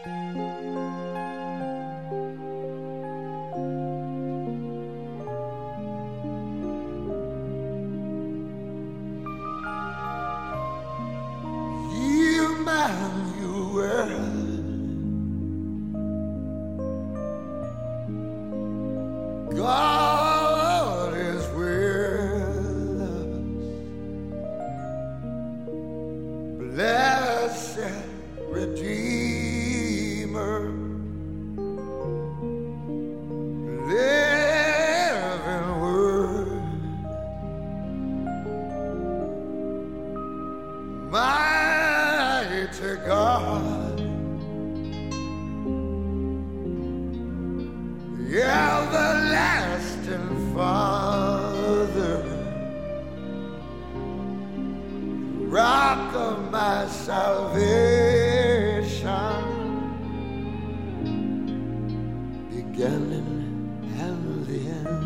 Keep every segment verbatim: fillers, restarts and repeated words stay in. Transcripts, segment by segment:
God is with us. Blessed Redeemer, living Word, mighty God, everlasting Father, rock of my salvation, beginning and the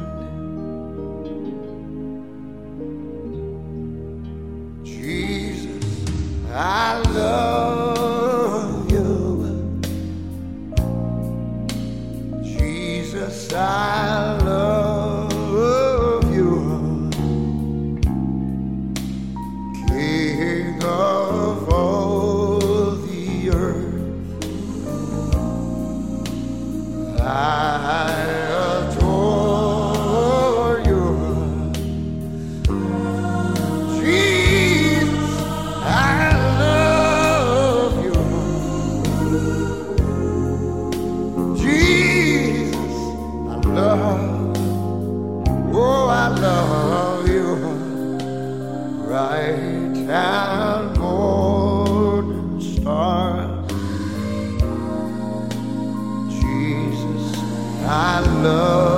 end. Jesus, I love you. Jesus, I love you. King of all the earth, I adore you. Jesus, I love you. Jesus, love, oh, I love you. Bright and morning star, Jesus, I love you.